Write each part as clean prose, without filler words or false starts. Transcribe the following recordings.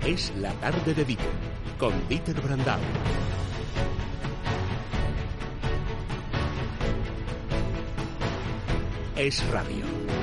Es la tarde de Dieter, con Dieter Brandau. Es radio.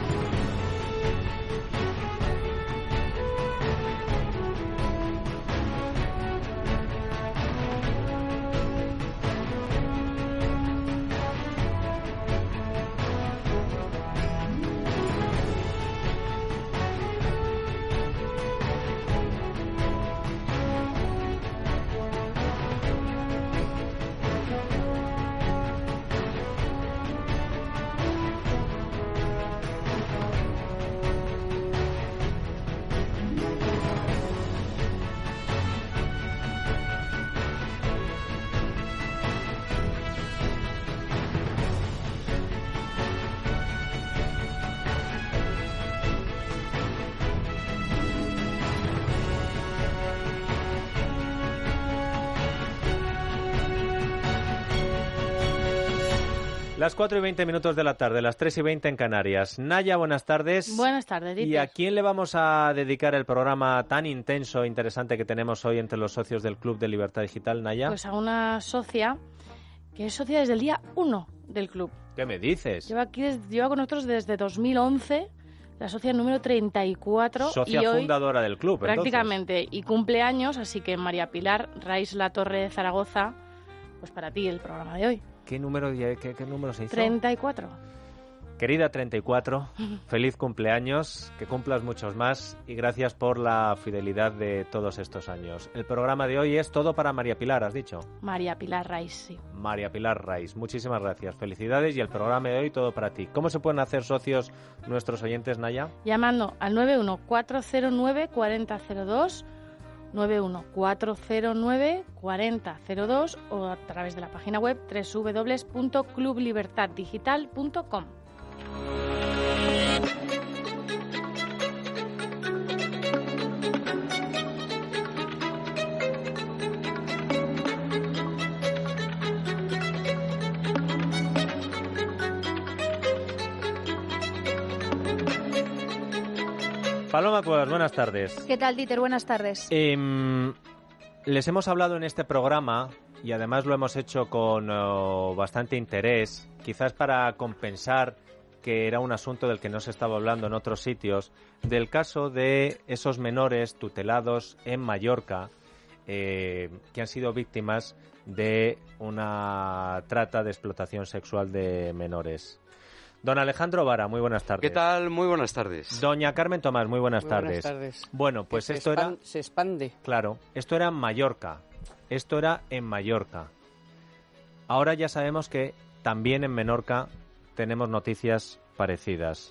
Las 4:20 de la tarde, las 3:20 en Canarias. Naya, buenas tardes. Buenas tardes, Dieter. ¿Y a quién le vamos a dedicar el programa tan intenso e interesante que tenemos hoy entre los socios del Club de Libertad Digital, Naya? Pues a una socia que es socia desde el día 1 del club. ¿Qué me dices? Lleva con nosotros desde 2011, la socia número 34. Socia y hoy, fundadora del club, prácticamente, entonces. Y cumpleaños, así que María Pilar Raiz La Torre de Zaragoza, pues para ti el programa de hoy. ¿Qué número se hizo? 34. Querida 34, feliz cumpleaños, que cumplas muchos más y gracias por la fidelidad de todos estos años. El programa de hoy es todo para María Pilar, ¿has dicho? María Pilar Raiz, sí. María Pilar Raiz, muchísimas gracias, felicidades y el programa de hoy todo para ti. ¿Cómo se pueden hacer socios nuestros oyentes, Naya? Llamando al 914094002, 914094002 o a través de la página web www.clublibertaddigital.com. Paloma Cuevas, buenas tardes. ¿Qué tal, Dieter? Buenas tardes. Les hemos hablado en este programa, y además lo hemos hecho con bastante interés, quizás para compensar que era un asunto del que no se estaba hablando en otros sitios, del caso de esos menores tutelados en Mallorca que han sido víctimas de una trata de explotación sexual de menores. Don Alejandro Vara, muy buenas tardes. ¿Qué tal? Muy buenas tardes. Doña Carmen Tomás, muy buenas tardes. Buenas tardes. Bueno, pues esto se expande. Claro, esto era en Mallorca. Esto era en Mallorca. Ahora ya sabemos que también en Menorca tenemos noticias parecidas.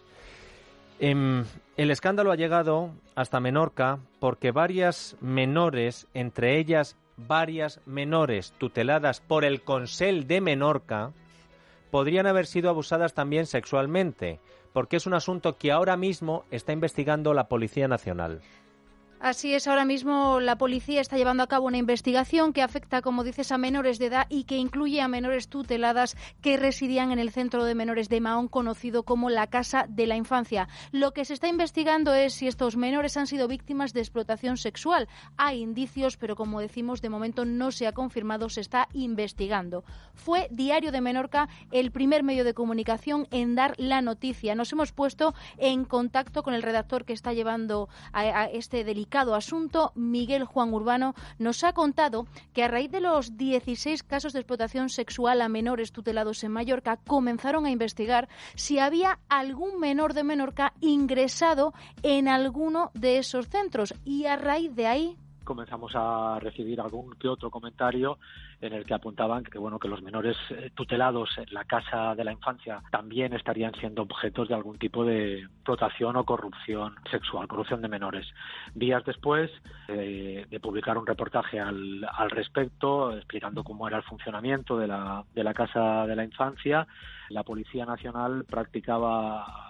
El escándalo ha llegado hasta Menorca porque varias menores, entre ellas varias menores tuteladas por el Consell de Menorca, podrían haber sido abusadas también sexualmente, porque es un asunto que ahora mismo está investigando la Policía Nacional. Así es, ahora mismo la policía está llevando a cabo una investigación que afecta, como dices, a menores de edad y que incluye a menores tuteladas que residían en el centro de menores de Mahón, conocido como la Casa de la Infancia. Lo que se está investigando es si estos menores han sido víctimas de explotación sexual. Hay indicios, pero como decimos, de momento no se ha confirmado, se está investigando. Fue Diario de Menorca el primer medio de comunicación en dar la noticia. Nos hemos puesto en contacto con el redactor que está llevando a este delicado asunto, Miguel Juan Urbano. Nos ha contado que a raíz de los 16 casos de explotación sexual a menores tutelados en Mallorca, comenzaron a investigar si había algún menor de Menorca ingresado en alguno de esos centros, y a raíz de ahí comenzamos a recibir algún que otro comentario en el que apuntaban que los menores tutelados en la Casa de la Infancia también estarían siendo objetos de algún tipo de explotación o corrupción sexual, corrupción de menores. Días después de publicar un reportaje al respecto, explicando cómo era el funcionamiento de la Casa de la Infancia, la Policía Nacional practicaba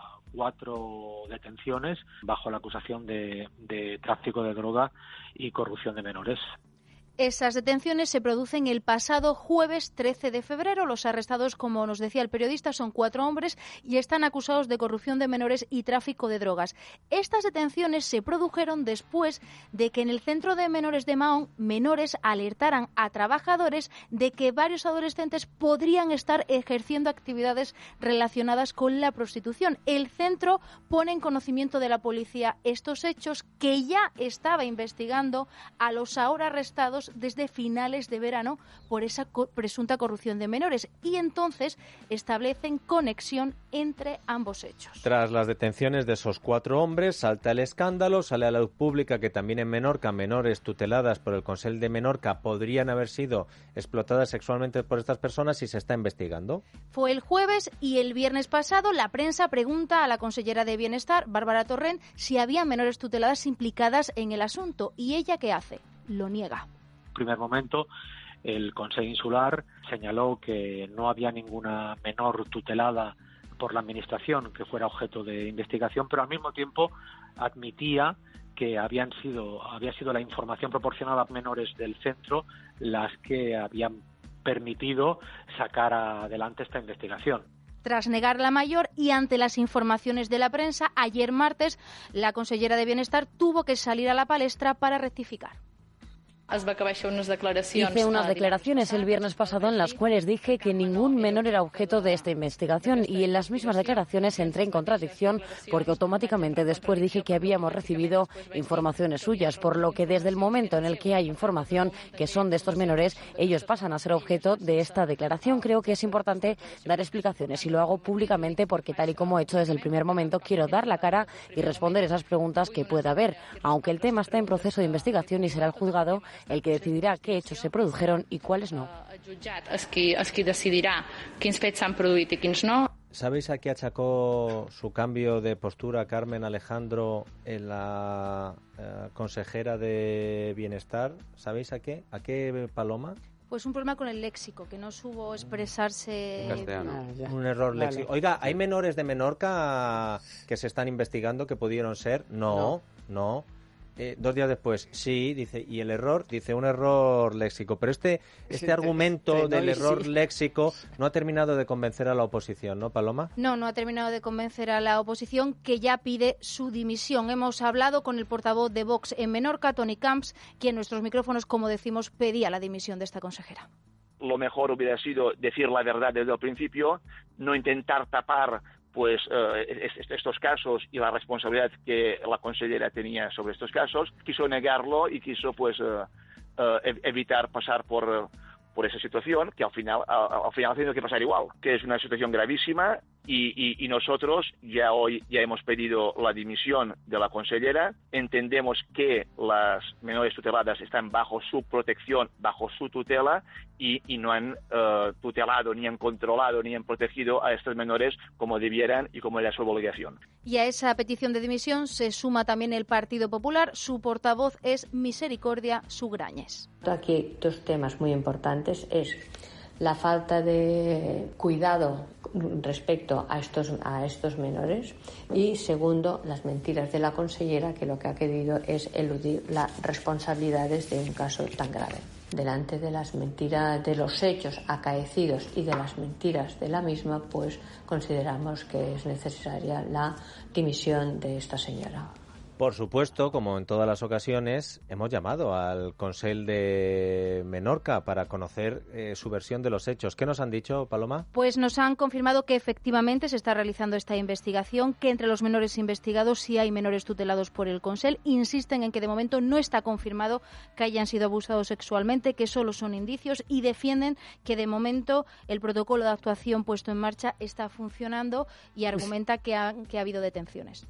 4 detenciones bajo la acusación de tráfico de droga y corrupción de menores. Esas detenciones se producen el pasado jueves 13 de febrero. Los arrestados, como nos decía el periodista, son 4 hombres y están acusados de corrupción de menores y tráfico de drogas. Estas detenciones se produjeron después de que en el centro de menores de Mahón, menores alertaran a trabajadores de que varios adolescentes podrían estar ejerciendo actividades relacionadas con la prostitución. El centro pone en conocimiento de la policía estos hechos, que ya estaba investigando a los ahora arrestados desde finales de verano por esa presunta corrupción de menores, y entonces establecen conexión entre ambos hechos. Tras las detenciones de esos 4 hombres, salta el escándalo, sale a la luz pública que también en Menorca menores tuteladas por el Consell de Menorca podrían haber sido explotadas sexualmente por estas personas y se está investigando. Fue el jueves y el viernes pasado la prensa pregunta a la consellera de Bienestar, Bárbara Torrent, si había menores tuteladas implicadas en el asunto, y ella ¿qué hace? Lo niega. Primer momento, el Consell Insular señaló que no había ninguna menor tutelada por la Administración que fuera objeto de investigación, pero al mismo tiempo admitía que había sido la información proporcionada a menores del centro las que habían permitido sacar adelante esta investigación. Tras negar la mayor y ante las informaciones de la prensa, ayer martes la consellera de Bienestar tuvo que salir a la palestra para rectificar. Hice unas declaraciones el viernes pasado en las cuales dije que ningún menor era objeto de esta investigación, y en las mismas declaraciones entré en contradicción porque automáticamente después dije que habíamos recibido informaciones suyas, por lo que desde el momento en el que hay información que son de estos menores, ellos pasan a ser objeto de esta declaración. Creo que es importante dar explicaciones y lo hago públicamente porque, tal y como he hecho desde el primer momento, quiero dar la cara y responder esas preguntas que pueda haber, aunque el tema está en proceso de investigación y será el juzgado el que decidirá qué hechos se produjeron y cuáles no. ¿Sabéis a qué achacó su cambio de postura Carmen Alejandro en la consejera de Bienestar? ¿Sabéis a qué? ¿A qué, Paloma? Pues un problema con el léxico, que no supo expresarse en castellano. Un error léxico. Oiga, ¿hay menores de Menorca que se están investigando que pudieron ser? No. 2 días después, sí, dice, y el error, dice, un error léxico. Pero este argumento del error léxico no ha terminado de convencer a la oposición, ¿no, Paloma? No ha terminado de convencer a la oposición, que ya pide su dimisión. Hemos hablado con el portavoz de Vox en Menorca, Tony Camps, quien en nuestros micrófonos, como decimos, pedía la dimisión de esta consejera. Lo mejor hubiera sido decir la verdad desde el principio, no intentar tapar estos casos y la responsabilidad que la consellera tenía sobre estos casos. Quiso negarlo y quiso evitar pasar por esa situación, que al final ha tenido que pasar igual, que es una situación gravísima, y nosotros ya hemos pedido la dimisión de la consellera. Entendemos que las menores tuteladas están bajo su protección, bajo su tutela, y no han tutelado, ni han controlado, ni han protegido a estos menores como debieran y como era su obligación. Y a esa petición de dimisión se suma también el Partido Popular. Su portavoz es Misericordia Sugrañes. Aquí 2 temas muy importantes. Es la falta de cuidado respecto a estos menores, y segundo, las mentiras de la consellera, que lo que ha querido es eludir las responsabilidades de un caso tan grave. Delante de las mentiras, de los hechos acaecidos y de las mentiras de la misma, pues consideramos que es necesaria la dimisión de esta señora. Por supuesto, como en todas las ocasiones, hemos llamado al Consell de Menorca para conocer su versión de los hechos. ¿Qué nos han dicho, Paloma? Pues nos han confirmado que efectivamente se está realizando esta investigación, que entre los menores investigados sí hay menores tutelados por el Consell. Insisten en que de momento no está confirmado que hayan sido abusados sexualmente, que solo son indicios, y defienden que de momento el protocolo de actuación puesto en marcha está funcionando, y argumenta que ha habido detenciones.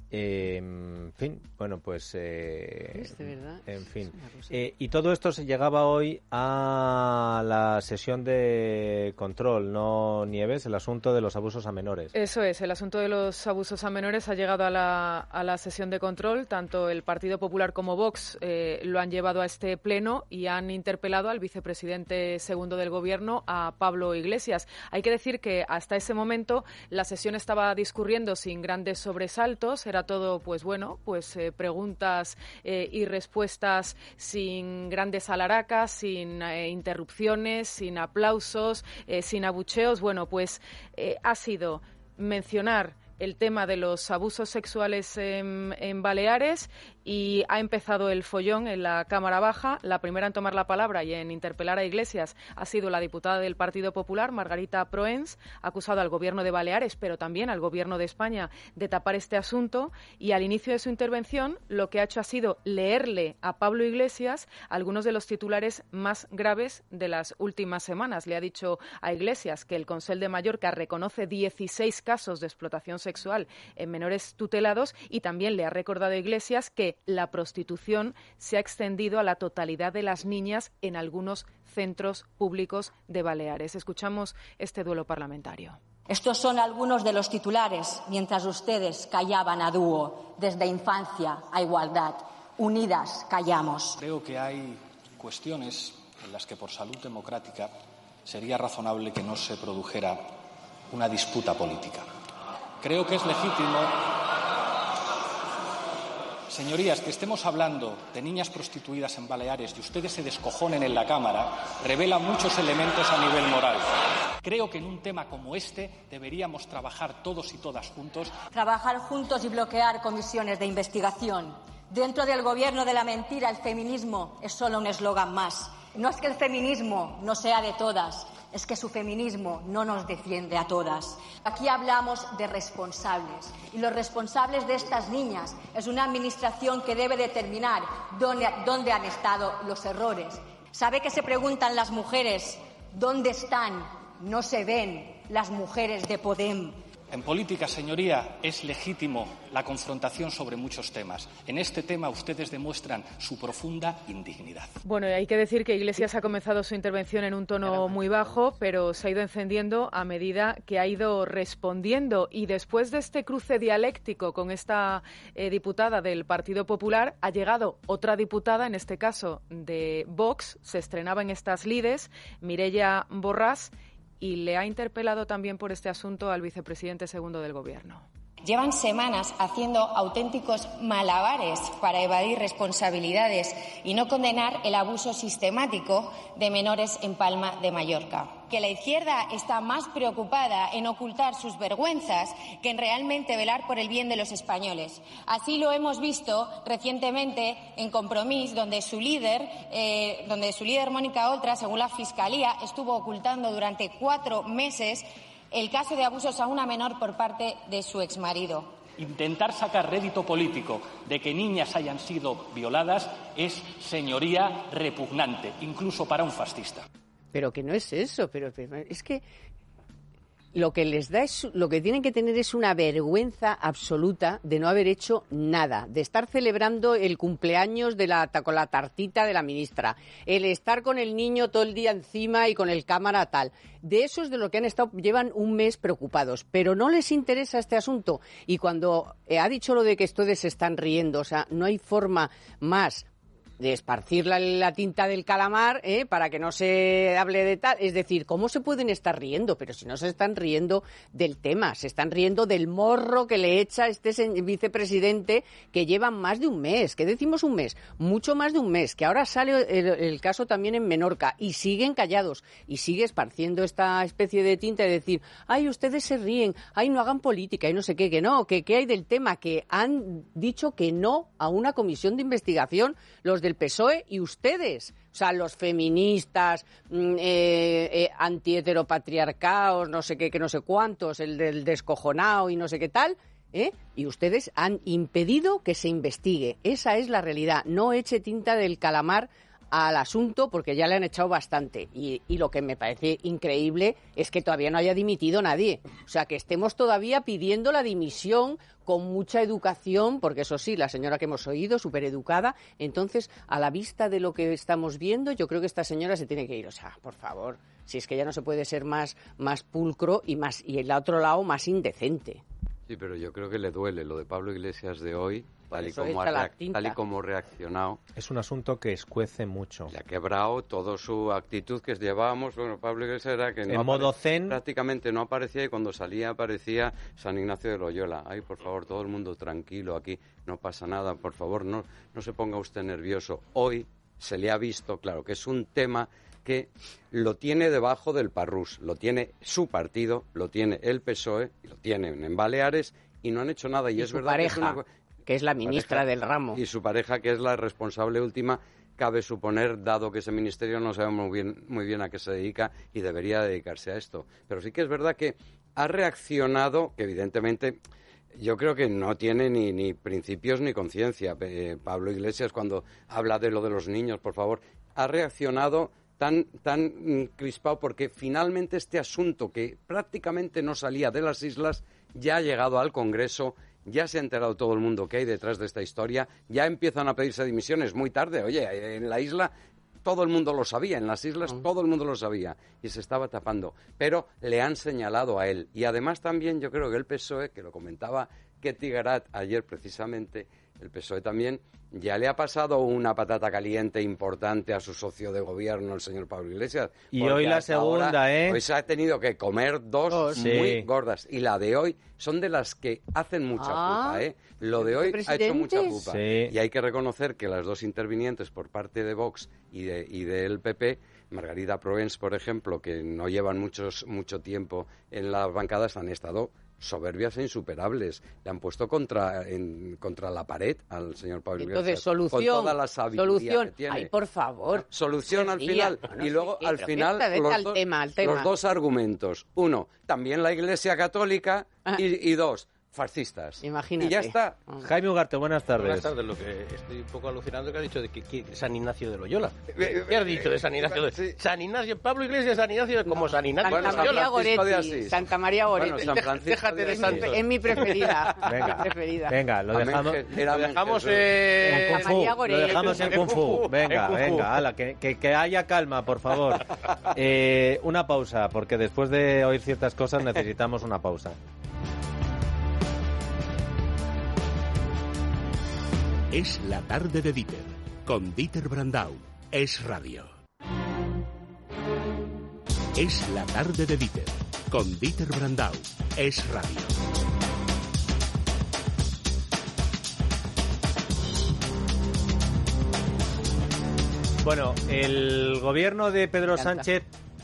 En fin, bueno, pues... ¿verdad? En fin. Y todo esto se llegaba hoy a la sesión de control, ¿no, Nieves? El asunto de los abusos a menores. Eso es, el asunto de los abusos a menores ha llegado a la sesión de control. Tanto el Partido Popular como Vox lo han llevado a este pleno y han interpelado al vicepresidente segundo del Gobierno, a Pablo Iglesias. Hay que decir que hasta ese momento la sesión estaba discurriendo sin grandes sobresaltos, era todo, pues bueno, pues preguntas y respuestas sin grandes alaracas, sin interrupciones, sin aplausos, sin abucheos. Bueno, pues ha sido mencionar el tema de los abusos sexuales en Baleares y ha empezado el follón en la Cámara Baja. La primera en tomar la palabra y en interpelar a Iglesias ha sido la diputada del Partido Popular, Margarita Proens, ha acusado al Gobierno de Baleares, pero también al Gobierno de España, de tapar este asunto, y al inicio de su intervención lo que ha hecho ha sido leerle a Pablo Iglesias algunos de los titulares más graves de las últimas semanas. Le ha dicho a Iglesias que el Consell de Mallorca reconoce 16 casos de explotación sexual en menores tutelados, y también le ha recordado a Iglesias que la prostitución se ha extendido a la totalidad de las niñas en algunos centros públicos de Baleares. Escuchamos este duelo parlamentario. Estos son algunos de los titulares mientras ustedes callaban a dúo, desde infancia a igualdad. Unidas callamos. Creo que hay cuestiones en las que por salud democrática sería razonable que no se produjera una disputa política. Creo que es legítimo, señorías, que estemos hablando de niñas prostituidas en Baleares y ustedes se descojonen en la Cámara, revela muchos elementos a nivel moral. Creo que en un tema como este deberíamos trabajar todos y todas juntos. Trabajar juntos y bloquear comisiones de investigación. Dentro del gobierno de la mentira, el feminismo es solo un eslogan más. No es que el feminismo no sea de todas, es que su feminismo no nos defiende a todas. Aquí hablamos de responsables, y los responsables de estas niñas es una administración que debe determinar dónde han estado los errores. ¿Sabe que se preguntan las mujeres dónde están? No se ven las mujeres de Podem. En política, señoría, es legítimo la confrontación sobre muchos temas. En este tema ustedes demuestran su profunda indignidad. Bueno, hay que decir que Iglesias ha comenzado su intervención en un tono muy bajo, pero se ha ido encendiendo a medida que ha ido respondiendo. Y después de este cruce dialéctico con esta diputada del Partido Popular, ha llegado otra diputada, en este caso de Vox, se estrenaba en estas lides, Mireia Borràs, y le ha interpelado también por este asunto al vicepresidente segundo del Gobierno. Llevan semanas haciendo auténticos malabares para evadir responsabilidades y no condenar el abuso sistemático de menores en Palma de Mallorca. Que la izquierda está más preocupada en ocultar sus vergüenzas que en realmente velar por el bien de los españoles. Así lo hemos visto recientemente en Compromís, donde su líder Mónica Oltra, según la Fiscalía, estuvo ocultando durante 4 meses el caso de abusos a una menor por parte de su exmarido. Intentar sacar rédito político de que niñas hayan sido violadas es, señoría, repugnante, incluso para un fascista. Pero que no es eso, pero es que lo que les da es, lo que tienen que tener es una vergüenza absoluta de no haber hecho nada, de estar celebrando el cumpleaños con la tartita de la ministra, el estar con el niño todo el día encima y con el cámara tal. De eso es de lo que han estado, llevan un mes preocupados, pero no les interesa este asunto. Y cuando ha dicho lo de que ustedes se están riendo, o sea, no hay forma más de esparcir la tinta del calamar, para que no se hable de tal. Es decir, ¿cómo se pueden estar riendo? Pero si no se están riendo del tema, se están riendo del morro que le echa este vicepresidente, que lleva más de un mes. ¿Qué decimos un mes? Mucho más de un mes, que ahora sale el caso también en Menorca, y siguen callados, y sigue esparciendo esta especie de tinta de decir, ay, ustedes se ríen, ay, no hagan política, y no sé qué, que no, que qué hay del tema, que han dicho que no a una comisión de investigación los del PSOE y ustedes, o sea, los feministas, antiheteropatriarcaos, no sé qué, que no sé cuántos, el del descojonao y no sé qué tal, y ustedes han impedido que se investigue. Esa es la realidad. No eche tinta del calamar al asunto, porque ya le han echado bastante. Y lo que me parece increíble es que todavía no haya dimitido nadie. O sea, que estemos todavía pidiendo la dimisión con mucha educación, porque eso sí, la señora que hemos oído, súper educada. Entonces, a la vista de lo que estamos viendo, yo creo que esta señora se tiene que ir. O sea, por favor, si es que ya no se puede ser más pulcro y el otro lado más indecente. Sí, pero yo creo que le duele lo de Pablo Iglesias de hoy, tal y como ha reaccionado. Es un asunto que escuece mucho. Le ha quebrado toda su actitud que llevábamos. Bueno, Pablo Iglesias era que en modo zen prácticamente no aparecía, y cuando salía aparecía San Ignacio de Loyola. Ay, por favor, todo el mundo tranquilo aquí, no pasa nada, por favor, no se ponga usted nervioso. Hoy se le ha visto, claro, que es un tema que lo tiene debajo del parrús, lo tiene su partido, lo tiene el PSOE, y lo tienen en Baleares, y no han hecho nada. Y es su verdad pareja, que es la ministra del ramo. Y su pareja, que es la responsable última, cabe suponer, dado que ese ministerio no sabemos muy bien a qué se dedica y debería dedicarse a esto. Pero sí que es verdad que ha reaccionado, que evidentemente yo creo que no tiene ni principios ni conciencia. Pablo Iglesias, cuando habla de lo de los niños, por favor, ha reaccionado tan crispado, porque finalmente este asunto, que prácticamente no salía de las islas, ya ha llegado al Congreso, ya se ha enterado todo el mundo que hay detrás de esta historia, ya empiezan a pedirse dimisiones muy tarde. Oye, en la isla todo el mundo lo sabía, en las islas todo el mundo lo sabía, y se estaba tapando, pero le han señalado a él. Y además también yo creo que el PSOE, que lo comentaba Ketty Garat ayer precisamente, el PSOE también ya le ha pasado una patata caliente importante a su socio de gobierno, el señor Pablo Iglesias. Y hoy la segunda, Hoy se ha tenido que comer dos muy gordas. Y la de hoy son de las que hacen mucha pupa, Lo de hoy ha hecho mucha pupa. Sí. Y hay que reconocer que las dos intervinientes por parte de Vox y del PP, Margarida Proens, por ejemplo, que no llevan mucho tiempo en las bancadas, han estado soberbias e insuperables. Le han puesto contra la pared al señor Pablo Iglesias. Entonces, solución. Con toda la sabiduría que tiene. Ay, por favor. Solución al final. Y luego, al final, los dos argumentos. Uno, también la Iglesia Católica. Y dos, fascistas. Imagínate. Y ya está. Jaime Ugarte, buenas tardes. Buenas tardes. Lo que estoy un poco alucinando que ha dicho de que San Ignacio de Loyola. ¿Qué has dicho de San Ignacio? Sí. San Ignacio, Pablo Iglesias, San Ignacio, como San Ignacio de Loyola. Santa María Goretti. Bueno, San Francisco déjate de santos. Es mi preferida. Venga, lo dejamos en Kung Fu. Lo dejamos en Kung Fu. Venga, ala, que haya calma, por favor. Una pausa, porque después de oír ciertas cosas necesitamos una pausa. Es la tarde de Dieter, con Dieter Brandau. Es radio. Es la tarde de Dieter, con Dieter Brandau. Es radio. Bueno, el gobierno de Pedro Sánchez,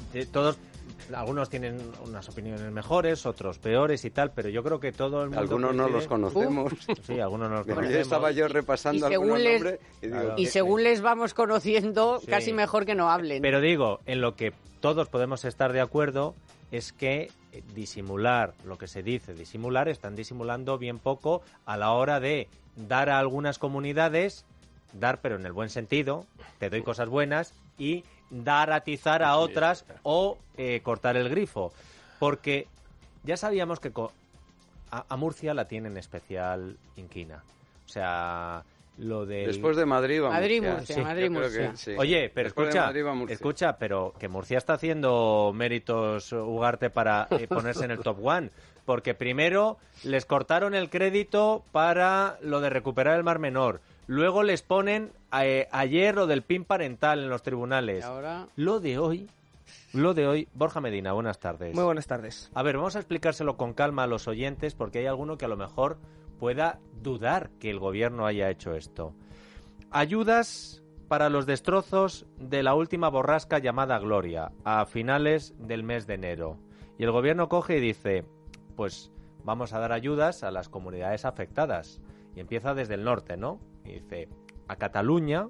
algunos tienen unas opiniones mejores, otros peores y tal, pero yo creo que todo el mundo... Algunos no los conocemos. Sí, algunos no los conocemos. Estaba yo repasando algunos nombres y digo... Y según les vamos conociendo, casi mejor que no hablen. Pero digo, en lo que todos podemos estar de acuerdo es que disimular lo que se dice, están disimulando bien poco a la hora de dar a algunas comunidades, pero en el buen sentido, te doy cosas buenas, y dar a atizar a otras o cortar el grifo. Porque ya sabíamos que a Murcia la tienen especial inquina. O sea, lo de... Después de Madrid va Madrid-Murcia. Sí. Oye, pero escucha, pero que Murcia está haciendo méritos, Ugarte, para ponerse en el top one. Porque primero les cortaron el crédito para lo de recuperar el Mar Menor. Luego les ponen ayer lo del PIN parental en los tribunales. Y ahora... Lo de hoy, Borja Medina, buenas tardes. Muy buenas tardes. A ver, vamos a explicárselo con calma a los oyentes, porque hay alguno que a lo mejor pueda dudar que el gobierno haya hecho esto. Ayudas para los destrozos de la última borrasca llamada Gloria, a finales del mes de enero. Y el gobierno coge y dice, pues vamos a dar ayudas a las comunidades afectadas. Y empieza desde el norte, ¿no? Y dice, a Cataluña,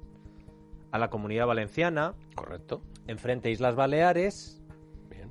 a la Comunidad Valenciana. Correcto. Enfrente Islas Baleares. Bien.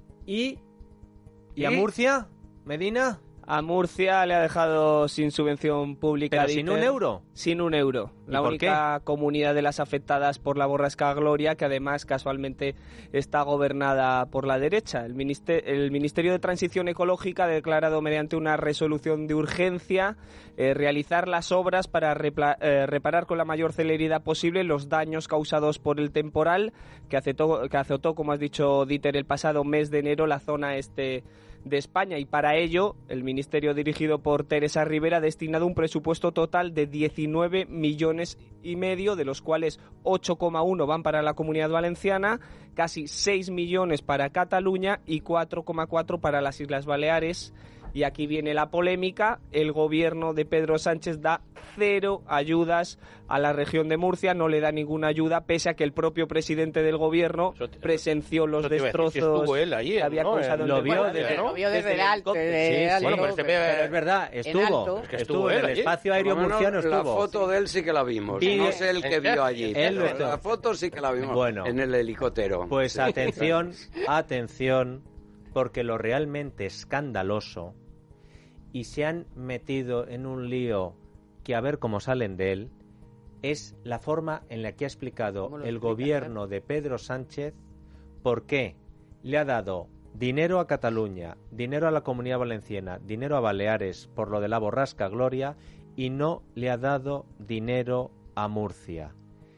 ¿Y a Murcia, Medina? A Murcia le ha dejado sin subvención pública. ¿Pero sin un euro? Sin un euro. La única comunidad de las afectadas por la borrasca Gloria, que además casualmente está gobernada por la derecha. El Ministerio de Transición Ecológica ha declarado mediante una resolución de urgencia realizar las obras para reparar con la mayor celeridad posible los daños causados por el temporal que azotó, como has dicho, Dieter, el pasado mes de enero la zona este de España, y para ello el ministerio dirigido por Teresa Rivera ha destinado un presupuesto total de 19,5 millones, de los cuales 8,1 van para la Comunidad Valenciana, casi 6 millones para Cataluña y 4,4 para las Islas Baleares. Y aquí viene la polémica: el gobierno de Pedro Sánchez da 0 ayudas a la región de Murcia, no le da ninguna ayuda, pese a que el propio presidente del gobierno presenció los destrozos. Estuvo él allí, que había causado. Lo vio desde el alto. Bueno, pero es verdad, estuvo en el espacio aéreo murciano. La foto de él sí que la vimos, no sé el que vio allí. La foto sí que la vimos en el helicóptero. Pues atención, porque lo realmente escandaloso, y se han metido en un lío que a ver cómo salen de él, es la forma en la que ha explicado el gobierno de Pedro Sánchez por qué le ha dado dinero a Cataluña, dinero a la Comunidad Valenciana, dinero a Baleares por lo de la borrasca Gloria, y no le ha dado dinero a Murcia.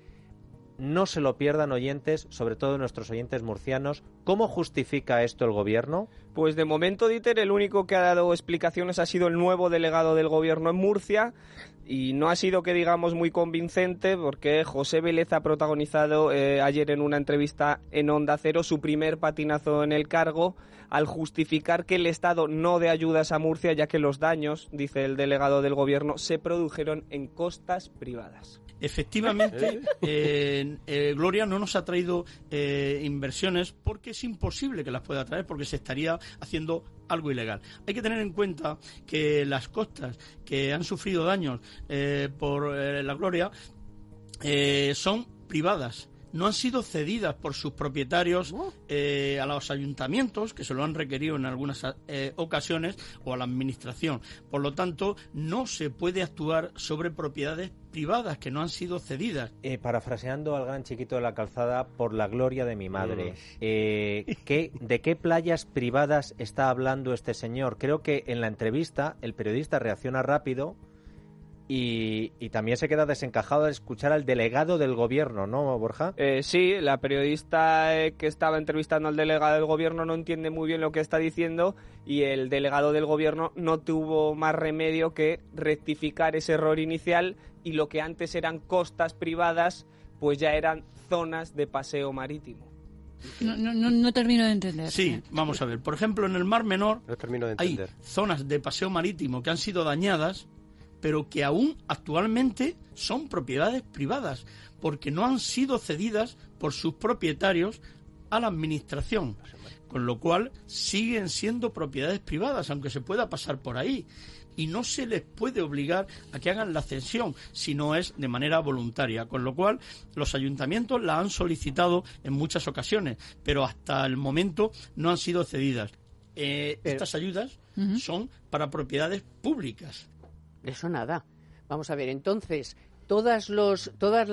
No se lo pierdan, oyentes, sobre todo nuestros oyentes murcianos. ¿Cómo justifica esto el gobierno? Pues de momento, Dieter, el único que ha dado explicaciones ha sido el nuevo delegado del gobierno en Murcia, y no ha sido, que digamos, muy convincente, porque José Vélez ha protagonizado ayer en una entrevista en Onda Cero su primer patinazo en el cargo, al justificar que el Estado no dé ayudas a Murcia, ya que los daños, dice el delegado del gobierno, se produjeron en costas privadas. Efectivamente, Gloria no nos ha traído inversiones porque es imposible que las pueda traer, porque se estaría haciendo algo ilegal. Hay que tener en cuenta que las costas que han sufrido daños por la Gloria son privadas. No han sido cedidas por sus propietarios a los ayuntamientos, que se lo han requerido en algunas ocasiones, o a la administración. Por lo tanto, no se puede actuar sobre propiedades privadas que no han sido cedidas. Parafraseando al gran Chiquito de la Calzada, por la gloria de mi madre, ¿de qué playas privadas está hablando este señor? Creo que en la entrevista el periodista reacciona rápido y también se queda desencajado de escuchar al delegado del gobierno, ¿no, Borja? Sí, la periodista que estaba entrevistando al delegado del gobierno no entiende muy bien lo que está diciendo, y el delegado del gobierno no tuvo más remedio que rectificar ese error inicial, y lo que antes eran costas privadas pues ya eran zonas de paseo marítimo. No termino de entender. Sí, vamos a ver. Por ejemplo, en el Mar Menor hay zonas de paseo marítimo que han sido dañadas, pero que aún actualmente son propiedades privadas, porque no han sido cedidas por sus propietarios a la administración, con lo cual siguen siendo propiedades privadas, aunque se pueda pasar por ahí, y no se les puede obligar a que hagan la cesión, si no es de manera voluntaria, con lo cual los ayuntamientos la han solicitado en muchas ocasiones, pero hasta el momento no han sido cedidas. Estas ayudas son para propiedades públicas. Eso nada. Vamos a ver, entonces, todos los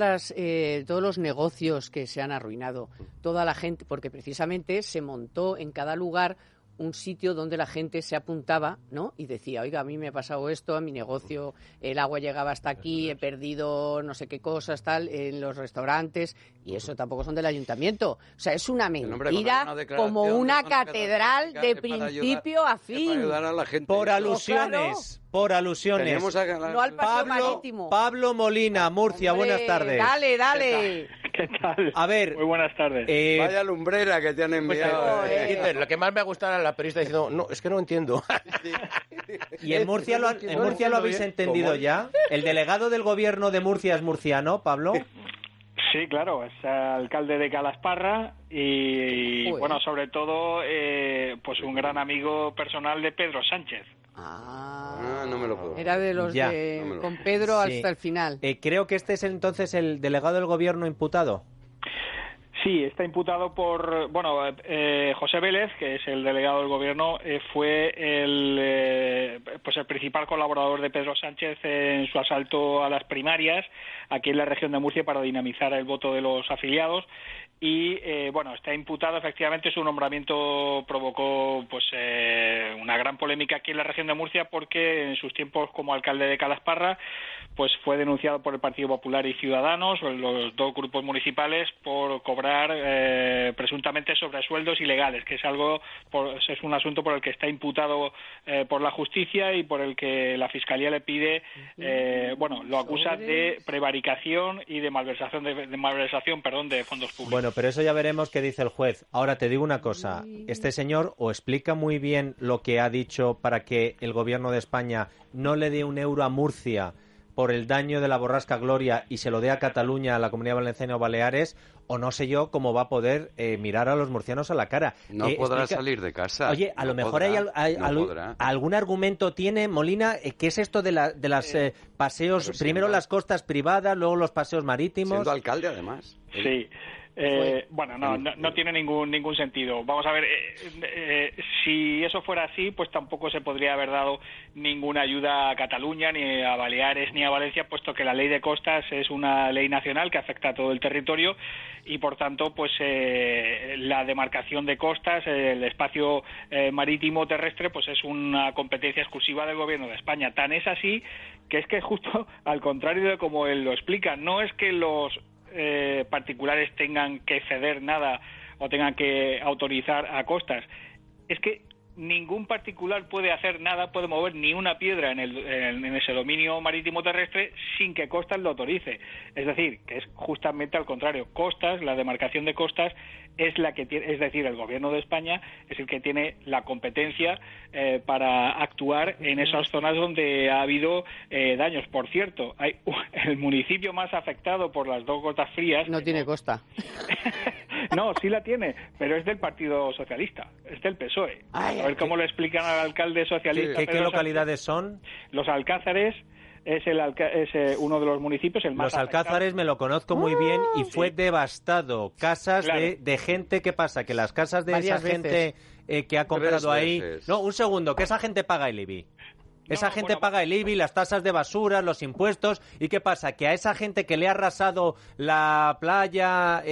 negocios que se han arruinado, toda la gente, porque precisamente se montó en cada lugar un sitio donde la gente se apuntaba, ¿no? Y decía, oiga, a mí me ha pasado esto, a mi negocio, el agua llegaba hasta aquí, he perdido no sé qué cosas, tal, en los restaurantes, y eso tampoco son del ayuntamiento. O sea, es una mentira como una catedral de principio a fin. Por alusiones. Por alusiones. No al paseo marítimo. Pablo Molina, Murcia, buenas tardes. Dale. ¿Qué tal? A ver. Muy buenas tardes. Vaya lumbrera que te han enviado. Lo que más me ha gustado era la periodista diciendo, no, es que no entiendo. ¿Y en Murcia lo habéis entendido ya? ¿El delegado del gobierno de Murcia es murciano, Pablo? Sí, claro, es alcalde de Calasparra y bueno, sobre todo, pues un gran amigo personal de Pedro Sánchez. No me lo puedo. Era de los con Pedro hasta el final. Creo que este es entonces el delegado del gobierno imputado. Sí, está imputado por, José Vélez, que es el delegado del gobierno, fue el principal colaborador de Pedro Sánchez en su asalto a las primarias aquí en la región de Murcia para dinamizar el voto de los afiliados. Y está imputado, efectivamente. Su nombramiento provocó una gran polémica aquí en la región de Murcia, porque en sus tiempos como alcalde de Calasparra pues fue denunciado por el Partido Popular y Ciudadanos, los dos grupos municipales, por cobrar cobrar presuntamente sobresueldos ilegales, que es es un asunto por el que está imputado por la justicia y por el que la Fiscalía le pide, lo acusa de prevaricación y de malversación de fondos públicos. Bueno, pero eso ya veremos qué dice el juez. Ahora te digo una cosa, este señor o explica muy bien lo que ha dicho para que el gobierno de España no le dé un euro a Murcia por el daño de la borrasca Gloria y se lo dé a Cataluña, a la Comunidad Valenciana o Baleares, o no sé yo cómo va a poder mirar a los murcianos a la cara. No podrá salir de casa. Oye, a lo mejor algún argumento tiene, Molina, ¿qué es esto de las paseos, primero las costas privadas, luego los paseos marítimos? Siendo alcalde, además. Sí. No tiene ningún sentido. Vamos a ver, si eso fuera así, pues tampoco se podría haber dado ninguna ayuda a Cataluña, ni a Baleares, ni a Valencia, puesto que la ley de costas es una ley nacional que afecta a todo el territorio y, por tanto, pues la demarcación de costas, el espacio marítimo terrestre, pues es una competencia exclusiva del Gobierno de España. Tan es así que es que justo al contrario de como él lo explica, no es que los particulares tengan que ceder nada o tengan que autorizar a costas, es que ningún particular puede hacer nada, puede mover ni una piedra en ese dominio marítimo terrestre sin que Costas lo autorice. Es decir, que es justamente al contrario. Costas, la demarcación de costas, es la que tiene, es decir, el Gobierno de España es el que tiene la competencia para actuar en esas zonas donde ha habido daños. Por cierto, el municipio más afectado por las dos gotas frías... No tiene costa. No, sí la tiene, pero es del Partido Socialista, es del PSOE. A ver cómo lo explican al alcalde socialista. ¿Qué localidades son? Los Alcázares es uno de los municipios el más Los Alcázares me lo conozco muy bien y fue devastado. Casas de gente, ¿qué pasa? Que las casas de esa gente que ha comprado ahí... No, un segundo, que esa gente paga el IBI. Esa gente paga el IBI, las tasas de basura, los impuestos. ¿Y qué pasa? Que a esa gente que le ha arrasado la playa,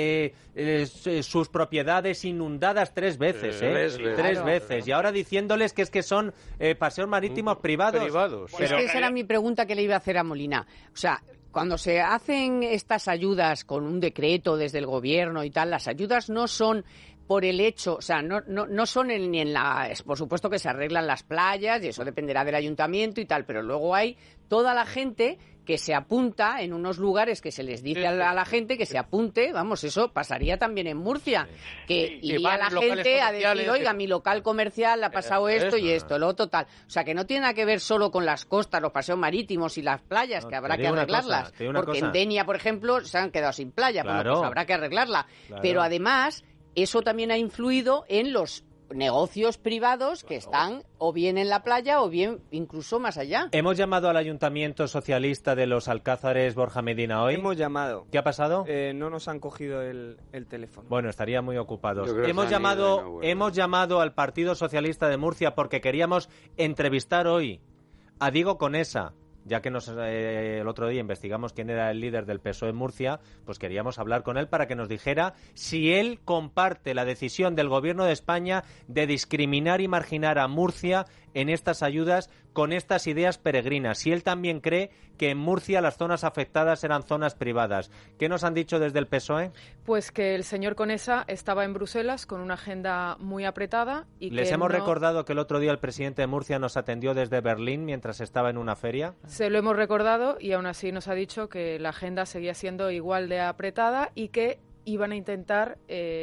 sus propiedades inundadas 3 veces, Tres veces. Y ahora diciéndoles que es que son paseos marítimos privados. Pero es que esa era mi pregunta que le iba a hacer a Molina. O sea, cuando se hacen estas ayudas con un decreto desde el gobierno y tal, las ayudas no son... por el hecho, o sea, no son ni en la... Por supuesto que se arreglan las playas y eso dependerá del ayuntamiento y tal, pero luego hay toda la gente que se apunta en unos lugares que se les dice a la gente que se apunte, vamos, eso pasaría también en Murcia, que iría la gente a decir, oiga, mi local comercial ha pasado esto y esto, lo otro tal. O sea, que no tiene nada que ver solo con las costas, los paseos marítimos y las playas, que habrá que arreglarlas. Porque en Denia, por ejemplo, se han quedado sin playa, bueno, pues habrá que arreglarla. Pero además... eso también ha influido en los negocios privados que están o bien en la playa o bien incluso más allá. Hemos llamado al Ayuntamiento Socialista de los Alcázares, Borja Medina, hoy. Hemos llamado. ¿Qué ha pasado? No nos han cogido el teléfono. Bueno, estarían muy ocupados. Hemos llamado al Partido Socialista de Murcia porque queríamos entrevistar hoy a Diego Conesa. Ya que el otro día investigamos quién era el líder del PSOE en Murcia, pues queríamos hablar con él para que nos dijera si él comparte la decisión del Gobierno de España de discriminar y marginar a Murcia en estas ayudas con estas ideas peregrinas. Si él también cree que en Murcia las zonas afectadas eran zonas privadas. ¿Qué nos han dicho desde el PSOE? Pues que el señor Conesa estaba en Bruselas con una agenda muy apretada y ¿Les hemos recordado que el otro día el presidente de Murcia nos atendió desde Berlín mientras estaba en una feria? Se lo hemos recordado y aún así nos ha dicho que la agenda seguía siendo igual de apretada y que iban a intentar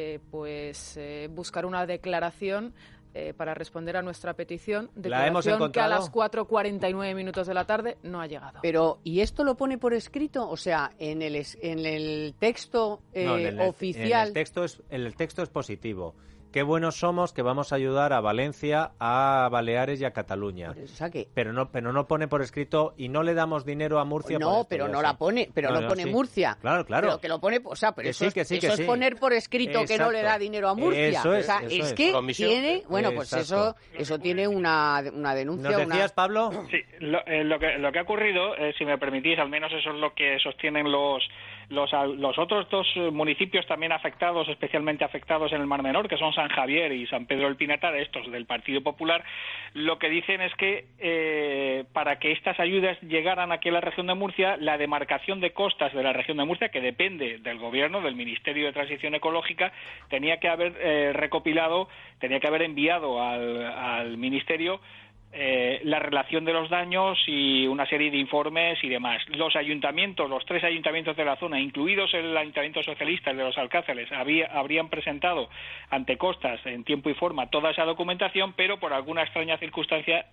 buscar una declaración para responder a nuestra petición, declaración que a las 4:49 minutos de la tarde no ha llegado. Pero, ¿y esto lo pone por escrito? O sea, en el texto oficial... El texto es positivo. Qué buenos somos que vamos a ayudar a Valencia, a Baleares y a Cataluña. Pero no pone por escrito y no le damos dinero a Murcia. No, pero no la pone, pone Murcia. Claro. Pero que lo pone, o sea, pero eso es poner por escrito que no le da dinero a Murcia. Eso es que tiene, bueno, pues eso tiene una denuncia. ¿Nos decías, Pablo? Sí, lo que ha ocurrido, si me permitís, al menos eso es lo que sostienen los otros dos municipios también afectados, especialmente afectados en el Mar Menor, que son San San Javier y San Pedro del Pinatar, estos del Partido Popular, lo que dicen es que para que estas ayudas llegaran aquí a la región de Murcia, la demarcación de costas de la región de Murcia, que depende del Gobierno, del Ministerio de Transición Ecológica, tenía que haber enviado al Ministerio la relación de los daños y una serie de informes y demás. Los 3 ayuntamientos de la zona, incluidos el Ayuntamiento Socialista, el de los Alcázares, habrían presentado ante Costas en tiempo y forma toda esa documentación, pero por alguna extraña circunstancia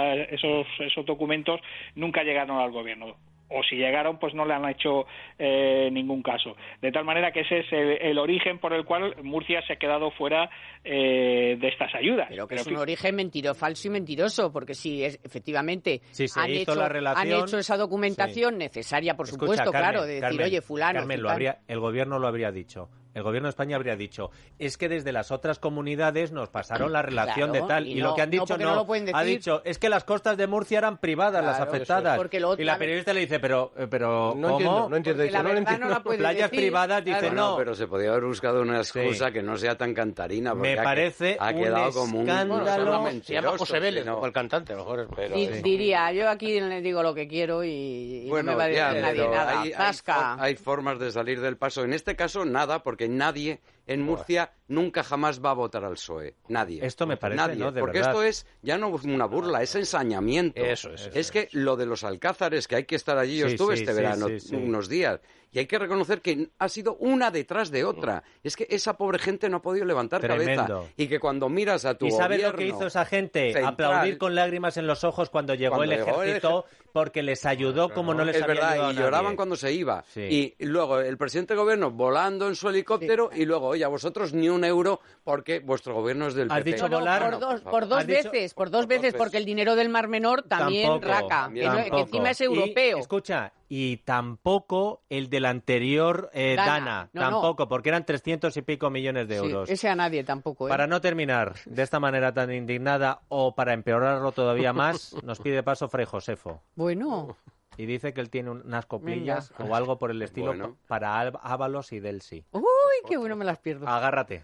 esos documentos nunca llegaron al Gobierno. O si llegaron, pues no le han hecho ningún caso. De tal manera que ese es el origen por el cual Murcia se ha quedado fuera de estas ayudas. Pero es un origen falso y mentiroso, porque si efectivamente han hecho esa documentación necesaria, por supuesto, Carmen, claro, de decir, oye, fulano... Carmen, el Gobierno lo habría dicho. El Gobierno de España habría dicho, es que desde las otras comunidades nos pasaron la relación de tal, y lo que han dicho ha dicho, es que las costas de Murcia eran privadas, las afectadas, y la periodista le dice, pero ¿cómo? No entiendo. Playas privadas, dice, no. Pero se podía haber buscado una excusa que no sea tan cantarina, porque me parece ha quedado como escándalo. Se llama José Vélez, o el cantante, a lo mejor. Pero, diría, yo aquí le digo lo que quiero y no me va a decir nadie nada. Hay formas de salir del paso. En este caso, nada, porque nadie en Murcia nunca jamás va a votar al PSOE. Nadie. Esto me parece, nadie, ¿no? De porque verdad. esto es ya no una burla, es ensañamiento. Eso. Es que lo de los Alcázares, que hay que estar allí, yo estuve este verano unos días, y hay que reconocer que ha sido una detrás de otra. Es que esa pobre gente no ha podido levantar cabeza. Y que cuando miras a tu gobierno... ¿Y sabes gobierno lo que hizo esa gente? central, aplaudir con lágrimas en los ojos cuando llegó el ejército, porque les ayudó como no les había ayudado a nadie. Es verdad, y lloraban cuando se iba. Sí. Y luego el presidente del gobierno volando en su helicóptero, y luego, oye, a vosotros ni un euro porque vuestro gobierno es del PP. ¿Has dicho volar? Por dos veces, porque el dinero del Mar Menor también raca, que encima es europeo. Y, escucha, y tampoco el del anterior Dana, tampoco, porque eran 300 y pico millones de euros. Ese a nadie tampoco. Para no terminar de esta manera tan indignada, o para empeorarlo todavía más, nos pide paso Fray Josefo. Bueno. Y dice que él tiene unas coplillas o algo por el estilo para Ábalos y Delsi. ¡Uy, qué bueno, me las pierdo! Agárrate.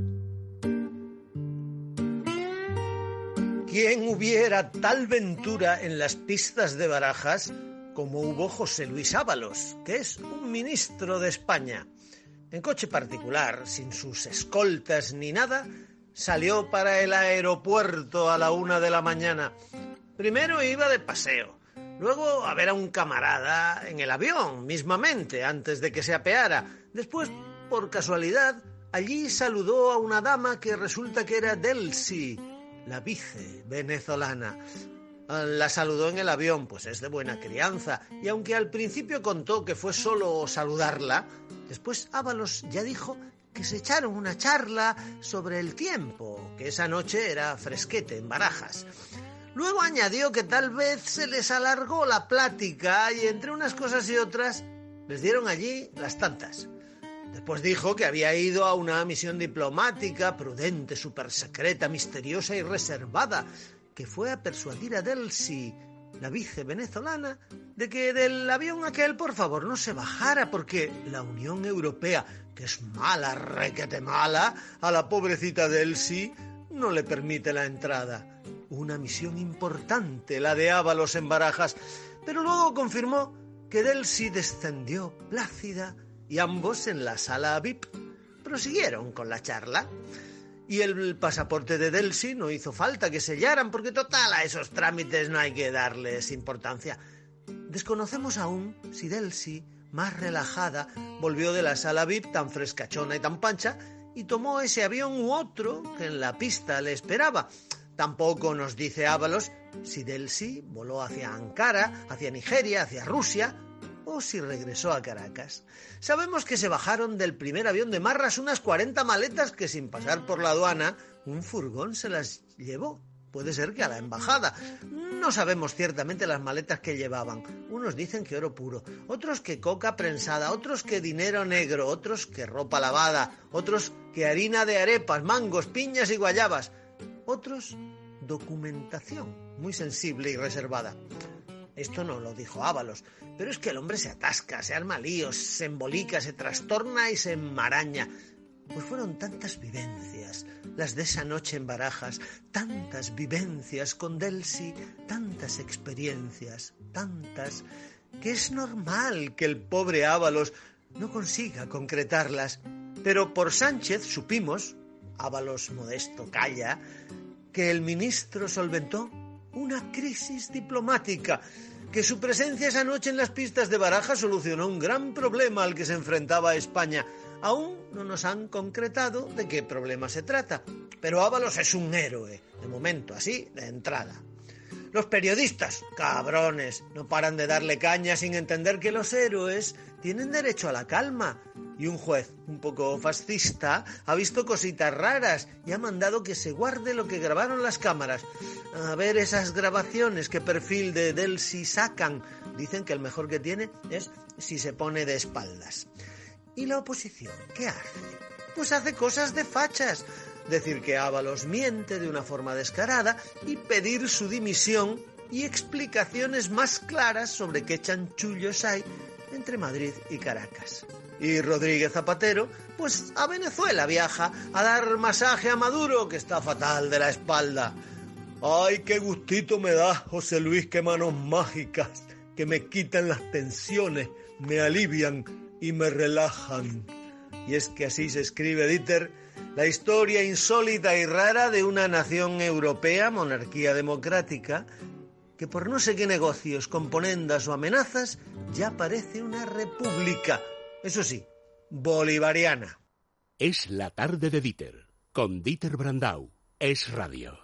¿Quién hubiera tal ventura en las pistas de Barajas como hubo José Luis Ábalos, que es un ministro de España? En coche particular, sin sus escoltas ni nada, salió para el aeropuerto a la 1 de la mañana. Primero iba de paseo, luego a ver a un camarada en el avión, mismamente, antes de que se apeara. Después, por casualidad, allí saludó a una dama que resulta que era Delsi, la vice venezolana. La saludó en el avión, pues es de buena crianza, y aunque al principio contó que fue solo saludarla, después Ábalos ya dijo que se echaron una charla sobre el tiempo, que esa noche era fresquete en Barajas. Luego añadió que tal vez se les alargó la plática y entre unas cosas y otras les dieron allí las tantas. Después dijo que había ido a una misión diplomática, prudente, supersecreta, misteriosa y reservada, que fue a persuadir a Delsi, la vice venezolana, de que del avión aquel por favor no se bajara, porque la Unión Europea, que es mala, requete mala, a la pobrecita Delsi no le permite la entrada. Una misión importante, la de Ábalos en Barajas, pero luego confirmó que Delsi descendió plácida y ambos en la sala VIP prosiguieron con la charla. Y el pasaporte de Delsi no hizo falta que sellaran, porque total a esos trámites no hay que darles importancia. Desconocemos aún si Delsi, más relajada, volvió de la sala VIP tan frescachona y tan pancha y tomó ese avión u otro que en la pista le esperaba. Tampoco nos dice Ábalos si Delsi voló hacia Ankara, hacia Nigeria, hacia Rusia, o si regresó a Caracas. Sabemos que se bajaron del primer avión de Marras unas 40 maletas que sin pasar por la aduana un furgón se las llevó. Puede ser que a la embajada. No sabemos ciertamente las maletas que llevaban. Unos dicen que oro puro, otros que coca prensada, otros que dinero negro, otros que ropa lavada, otros que harina de arepas, mangos, piñas y guayabas, otros documentación muy sensible y reservada. Esto no lo dijo Ábalos, pero es que el hombre se atasca, se arma líos, se embolica, se trastorna y se enmaraña. Pues fueron tantas vivencias, las de esa noche en Barajas, tantas vivencias con Delcy, tantas experiencias, tantas, que es normal que el pobre Ábalos no consiga concretarlas. Pero por Sánchez supimos, Ábalos modesto calla, que el ministro solventó una crisis diplomática, que su presencia esa noche en las pistas de Barajas solucionó un gran problema al que se enfrentaba España. Aún no nos han concretado de qué problema se trata, pero Ábalos es un héroe, de momento, así, de entrada. Los periodistas, cabrones, no paran de darle caña sin entender que los héroes tienen derecho a la calma. Y un juez, un poco fascista, ha visto cositas raras y ha mandado que se guarde lo que grabaron las cámaras. A ver esas grabaciones, qué perfil de Delcy sacan. Dicen que el mejor que tiene es si se pone de espaldas. ¿Y la oposición qué hace? Pues hace cosas de fachas. Decir que Ábalos miente de una forma descarada y pedir su dimisión y explicaciones más claras sobre qué chanchullos hay entre Madrid y Caracas. Y Rodríguez Zapatero, pues a Venezuela viaja a dar masaje a Maduro, que está fatal de la espalda. ¡Ay, qué gustito me da, José Luis, qué manos mágicas, que me quitan las tensiones, me alivian y me relajan! Y es que así se escribe, Dieter, la historia insólita y rara de una nación europea, monarquía democrática, que por no sé qué negocios, componendas o amenazas, ya parece una república. Eso sí, bolivariana. Es la tarde de Dieter, con Dieter Brandau. Es Radio.